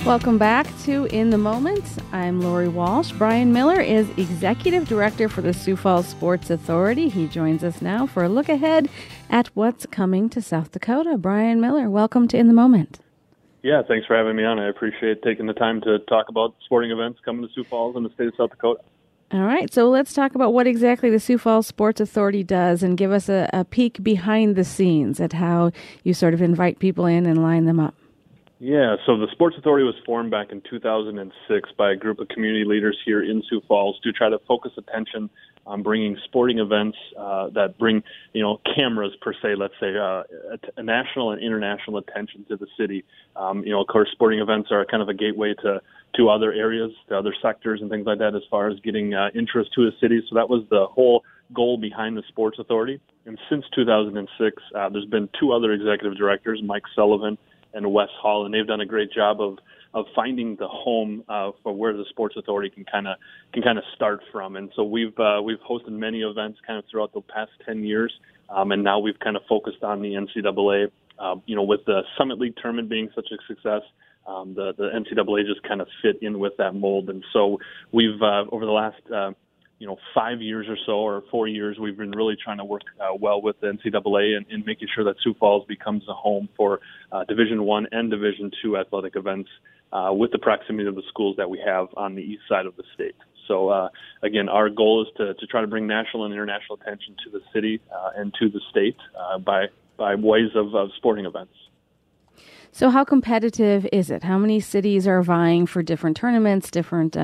Welcome back to In the Moment. I'm Lori Walsh. Brian Miller is Executive Director for the Sioux Falls Sports Authority. He joins us now for a look ahead at what's coming to South Dakota. Brian Miller, welcome to In the Moment. Yeah, thanks for having me on. I appreciate taking the time to talk about sporting events coming to Sioux Falls and the state of South Dakota. All right, so let's talk about what exactly the Sioux Falls Sports Authority does and give us a peek behind the scenes at how you sort of invite people in and line them up. Yeah, so the Sports Authority was formed back in 2006 by a group of community leaders here in Sioux Falls to try to focus attention on bringing sporting events that bring, cameras per se, let's say, a national and international attention to the city. Of course, sporting events are kind of a gateway to other areas, to other sectors and things like that as far as getting interest to the city. So that was the whole goal behind the Sports Authority. And since 2006, there's been two other executive directors, Mike Sullivan and Wes Hall, and they've done a great job of finding the home for where the Sports Authority can kind of start from. And so we've hosted many events kind of throughout the past 10 years, and now we've kind of focused on the NCAA. With the Summit League tournament being such a success, the NCAA just kind of fit in with that mold. And so we've over the last 5 years or so, or 4 years, we've been really trying to work well with the NCAA and making sure that Sioux Falls becomes a home for Division I and Division II athletic events with the proximity of the schools that we have on the east side of the state. So, again, our goal is to try to bring national and international attention to the city and to the state by ways of sporting events. So how competitive is it? How many cities are vying for different tournaments, different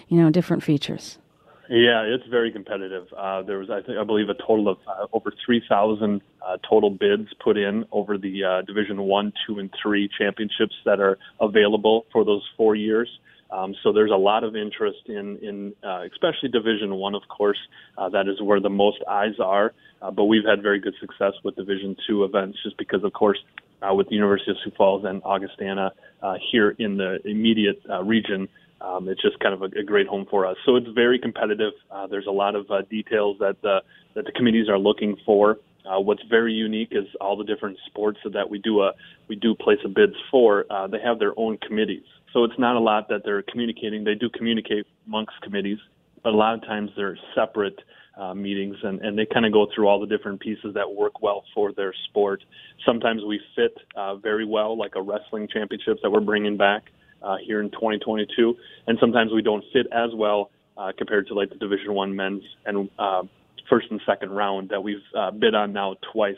features? Yeah, it's very competitive. There was, I believe, a total of over 3,000 total bids put in over the Division I, II, and III championships that are available for those 4 years. So there's a lot of interest in especially Division I, of course. That is where the most eyes are. But we've had very good success with Division II events just because, of course, with the University of Sioux Falls and Augustana here in the immediate region, it's just kind of a great home for us. So it's very competitive. There's a lot of details that the committees are looking for. What's very unique is all the different sports that we do place a bids for. They have their own committees. So it's not a lot that they're communicating. They do communicate amongst committees, but a lot of times they're separate meetings, and they kind of go through all the different pieces that work well for their sport. Sometimes we fit very well, like a wrestling championships that we're bringing back here in 2022, and sometimes we don't fit as well compared to like the Division I men's and first and second round that we've bid on now twice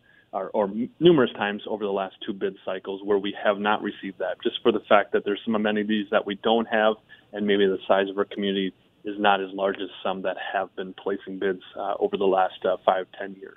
or numerous times over the last two bid cycles where we have not received that, just for the fact that there's some amenities that we don't have, and maybe the size of our community is not as large as some that have been placing bids over the last 5-10 years.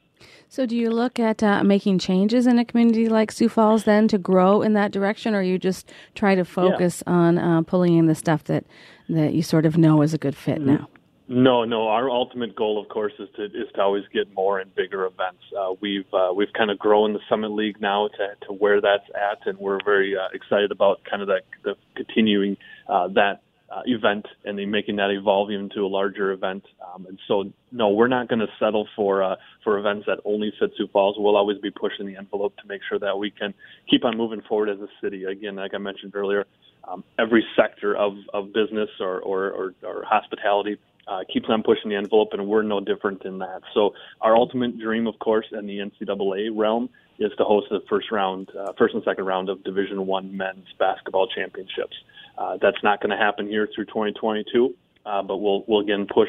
So do you look at making changes in a community like Sioux Falls then to grow in that direction, or you just try to focus on pulling in the stuff that you sort of know is a good fit now? No. Our ultimate goal, of course, is to always get more and bigger events. We've kind of grown the Summit League now to where that's at, and we're very excited about kind of the continuing that event and then making that evolve into a larger event. And so, no, we're not going to settle for events that only fit Sioux Falls. We'll always be pushing the envelope to make sure that we can keep on moving forward as a city. Again, like I mentioned earlier, every sector of business or hospitality keeps on pushing the envelope, and we're no different in that. So our ultimate dream, of course, in the NCAA realm is to host the first and second round of Division I men's basketball championships. That's not going to happen here through 2022, but we'll again push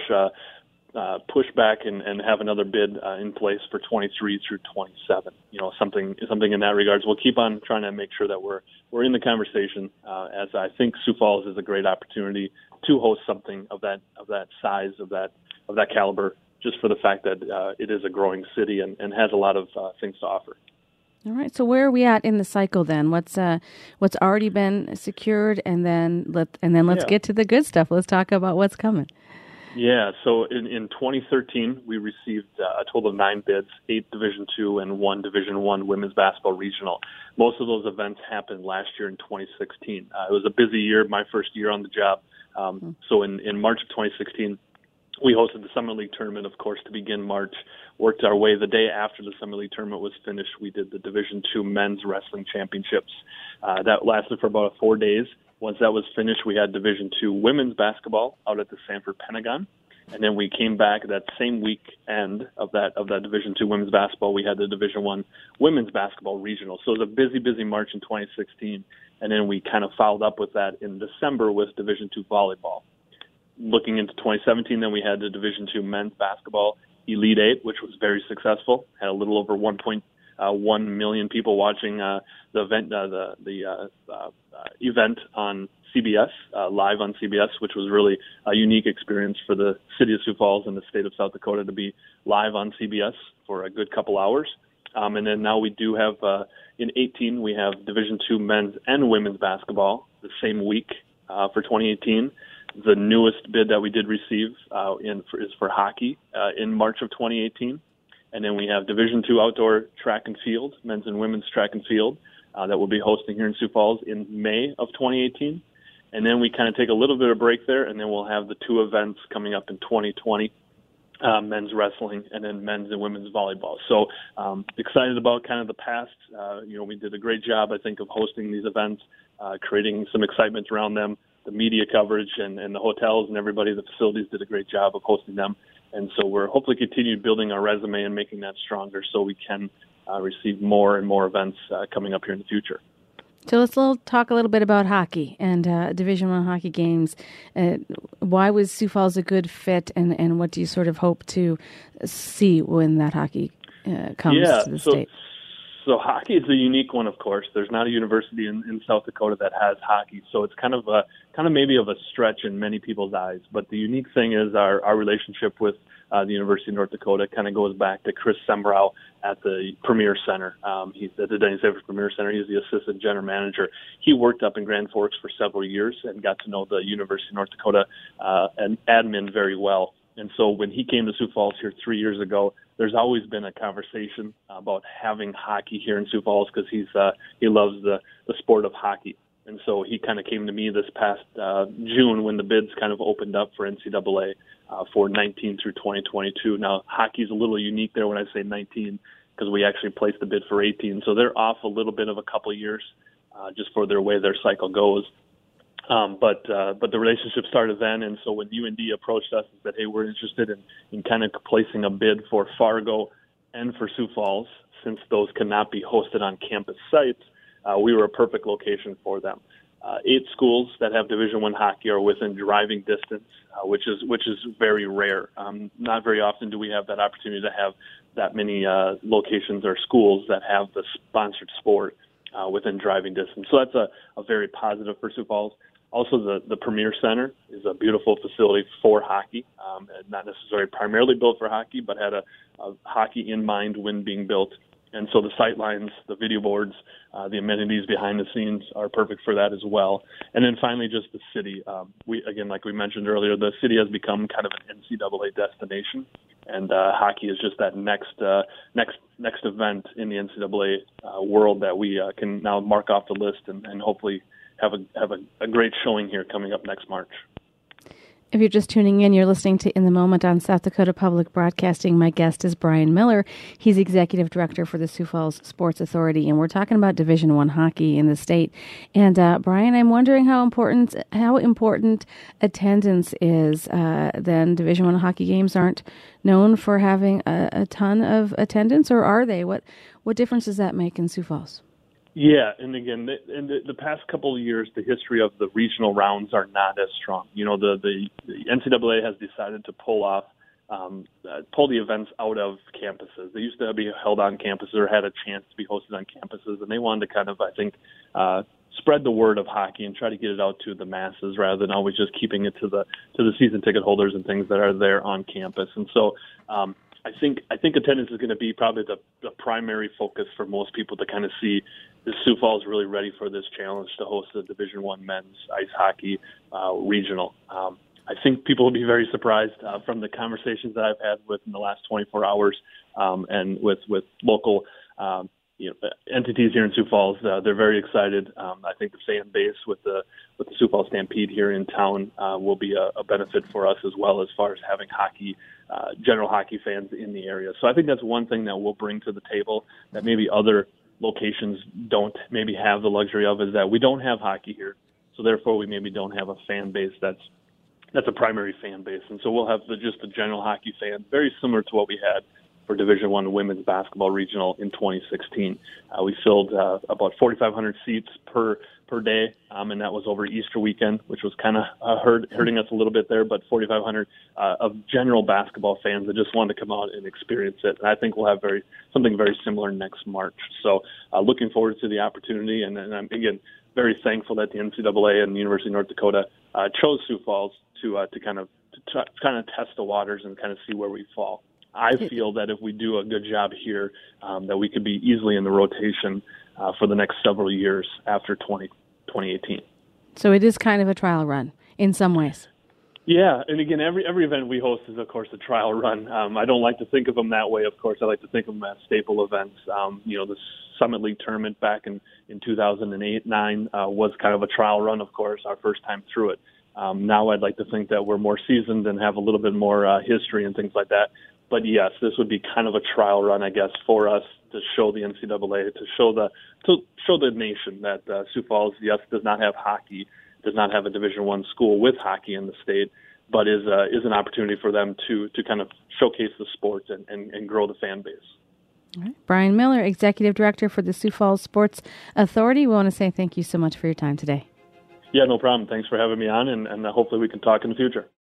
back and have another bid in place for 23 through 27. Something in that regards. We'll keep on trying to make sure that we're in the conversation, as I think Sioux Falls is a great opportunity to host something of that size, of that caliber, just for the fact that it is a growing city and has a lot of things to offer. All right. So where are we at in the cycle then? What's already been secured, and then let's get to the good stuff. Let's talk about what's coming. Yeah. So in 2013, we received a total of 9 bids, 8 Division II and 1 Division I women's basketball regional. Most of those events happened last year in 2016. It was a busy year, my first year on the job. So in March of 2016, We hosted the Summer League tournament, of course, to begin March, worked our way. The day after the Summer League tournament was finished, we did the Division II Men's Wrestling Championships. That lasted for about 4 days. Once that was finished, we had Division II Women's Basketball out at the Sanford Pentagon. And then we came back that same weekend of that Division II Women's Basketball. We had the Division I Women's Basketball Regional. So it was a busy March in 2016. And then we kind of followed up with that in December with Division II Volleyball. Looking into 2017, then we had the Division II Men's Basketball Elite Eight, which was very successful. Had a little over 1.1 million people watching the event on CBS, live on CBS, which was really a unique experience for the city of Sioux Falls and the state of South Dakota to be live on CBS for a good couple hours. And then now we do have, in 18, we have Division II Men's and Women's Basketball the same week for 2018. The newest bid that we did receive is for hockey in March of 2018. And then we have Division II Outdoor Track and Field, men's and women's track and field, that we'll be hosting here in Sioux Falls in May of 2018. And then we kind of take a little bit of break there, and then we'll have the two events coming up in 2020, men's wrestling and then men's and women's volleyball. So excited about kind of the past. We did a great job, I think, of hosting these events, creating some excitement around them. The media coverage and the hotels and everybody, the facilities did a great job of hosting them. And so we're hopefully continuing building our resume and making that stronger so we can receive more and more events coming up here in the future. So let's talk a little bit about hockey and Division I hockey games. Why was Sioux Falls a good fit, and what do you sort of hope to see when that hockey comes to the state? So hockey is a unique one, of course. There's not a university in South Dakota that has hockey, so it's kind of maybe of a stretch in many people's eyes. But the unique thing is our relationship with the University of North Dakota kind of goes back to Chris Sembrow at the Premier Center. He's at the Denny Savers Premier Center. He's the assistant general manager. He worked up in Grand Forks for several years and got to know the University of North Dakota and admin very well. And so when he came to Sioux Falls here 3 years ago, there's always been a conversation about having hockey here in Sioux Falls because he loves the sport of hockey. And so he kind of came to me this past June when the bids kind of opened up for NCAA for 19 through 2022. Now, hockey's a little unique there when I say 19 because we actually placed the bid for 18. So they're off a little bit of a couple of years just for their way their cycle goes. But the relationship started then, and so when UND approached us and said, hey, we're interested in kind of placing a bid for Fargo and for Sioux Falls, since those cannot be hosted on campus sites, we were a perfect location for them. 8 schools that have Division I hockey are within driving distance, which is very rare. Not very often do we have that opportunity to have that many locations or schools that have the sponsored sport within driving distance. So that's a very positive for Sioux Falls. Also, the Premier Center is a beautiful facility for hockey, not necessarily primarily built for hockey, but had a hockey in mind when being built. And so the sight lines, the video boards, the amenities behind the scenes are perfect for that as well. And then finally, just the city. Like we mentioned earlier, the city has become kind of an NCAA destination, and hockey is just that next event in the NCAA world that we can now mark off the list and hopefully have a great showing here coming up next March. If you're just tuning in, you're listening to In the Moment on South Dakota Public Broadcasting. My guest is Brian Miller. He's Executive Director for the Sioux Falls Sports Authority, and we're talking about Division I hockey in the state. And Brian, I'm wondering how important attendance is. Then Division I hockey games aren't known for having a ton of attendance, or are they? What difference does that make in Sioux Falls? Yeah, and again, in the past couple of years, the history of the regional rounds are not as strong. You know, the NCAA has decided to pull the events out of campuses. They used to be held on campuses or had a chance to be hosted on campuses, and they wanted to kind of, I think, spread the word of hockey and try to get it out to the masses rather than always just keeping it to the season ticket holders and things that are there on campus. And so I think attendance is going to be probably the primary focus for most people to kind of see is Sioux Falls really ready for this challenge to host the Division I men's ice hockey regional. I think people will be very surprised from the conversations that I've had in the last 24 hours and with local entities here in Sioux Falls, they're very excited. I think the fan base with the Sioux Falls Stampede here in town will be a benefit for us as well, as far as having hockey, general hockey fans in the area. So I think that's one thing that we'll bring to the table that maybe other locations don't maybe have the luxury of, is that we don't have hockey here. So therefore we maybe don't have a fan base that's a primary fan base. And so we'll have just the general hockey fan, very similar to what we had for Division I women's basketball regional in 2016. We filled about 4,500 seats per day, and that was over Easter weekend, which was kind of hurting us a little bit there, but 4,500 of general basketball fans that just wanted to come out and experience it. And I think we'll have something very similar next March. So looking forward to the opportunity, and I'm, again, very thankful that the NCAA and the University of North Dakota chose Sioux Falls to kind of test the waters and kind of see where we fall. I feel that if we do a good job here, that we could be easily in the rotation for the next several years after 2018. So it is kind of a trial run in some ways. Yeah, and again, every event we host is, of course, a trial run. I don't like to think of them that way, of course. I like to think of them as staple events. The Summit League tournament back in 2008-9 was kind of a trial run, of course, our first time through it. Now I'd like to think that we're more seasoned and have a little bit more history and things like that. But yes, this would be kind of a trial run, I guess, for us to show the NCAA, to show the nation that Sioux Falls, yes, does not have hockey, does not have a Division I school with hockey in the state, but is an opportunity for them to kind of showcase the sport and grow the fan base. All right. Brian Miller, Executive Director for the Sioux Falls Sports Authority. We want to say thank you so much for your time today. Yeah, no problem. Thanks for having me on, and hopefully we can talk in the future.